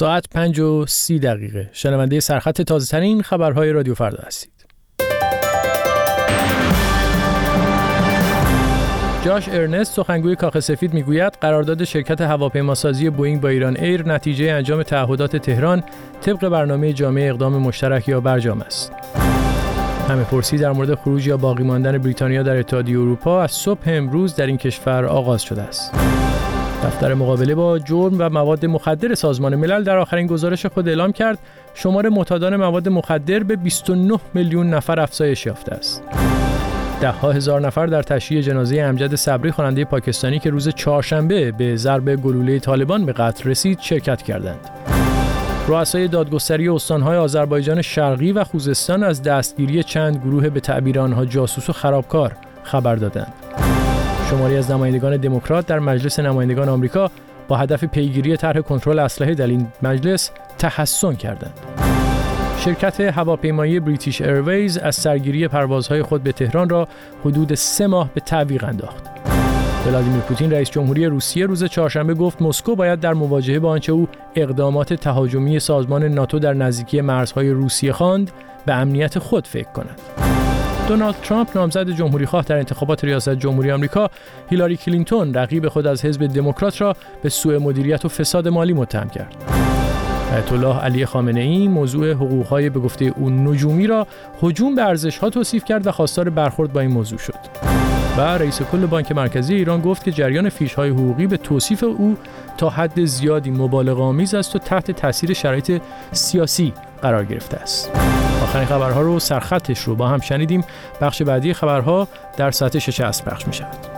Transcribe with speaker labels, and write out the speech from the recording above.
Speaker 1: ساعت 5:30 شنونده سرخط تازه‌ترین خبرهای رادیو فردا هستید. جاش ارنست سخنگوی کاخ سفید میگوید قرارداد شرکت هواپیماسازی بوئینگ با ایران ایر نتیجه انجام تعهدات تهران طبق برنامه جامع اقدام مشترک یا برجام است. همه پرسی در مورد خروج یا باقی ماندن بریتانیا در اتحادیه اروپا از صبح امروز در این کشور آغاز شده است. دفتر مقابله با جرم و مواد مخدر سازمان ملل در آخرین گزارش خود اعلام کرد شمار معتادان مواد مخدر به 29 میلیون نفر افزایش یافته است. ده‌ها هزار نفر در تشییع جنازه امجد صبری خواننده پاکستانی که روز چهارشنبه به ضرب گلوله طالبان به قتل رسید شرکت کردند. رؤسای دادگستری استان‌های آذربایجان شرقی و خوزستان از دستگیری چند گروه به تعبیر آنها جاسوس و خرابکار خبر دادند. شماری از نمایندگان دموکرات در مجلس نمایندگان آمریکا با هدف پیگیری طرح کنترل اسلحه در این مجلس تحسن کردند. شرکت هواپیمایی بریتیش ایرویز از سرگیری پروازهای خود به تهران را حدود 3 ماه به تعویق انداخت. ولادیمیر پوتین رئیس جمهوری روسیه روز چهارشنبه گفت مسکو باید در مواجهه با آنچه او اقدامات تهاجمی سازمان ناتو در نزدیکی مرزهای روسیه خواند به امنیت خود فکر کند. دونالد ترامپ نامزد جمهوری‌خواه در انتخابات ریاست جمهوری آمریکا، هیلاری کلینتون رقیب خود از حزب دموکرات را به سوء مدیریت و فساد مالی متهم کرد. آیت الله علی خامنه‌ای موضوع حقوق‌های به گفته او نجومی را هجوم به ارزش‌ها توصیف کرد و خواستار برخورد با این موضوع شد. و رئیس کل بانک مرکزی ایران گفت که جریان فیش‌های حقوقی به توصیف او تا حد زیادی مبالغه‌آمیز است و تحت تاثیر شرایط سیاسی قرار گرفته است. آخرین خبرها رو سرخطش رو با هم شنیدیم. بخش بعدی خبرها در ساعت 6 عصر پخش می‌شود.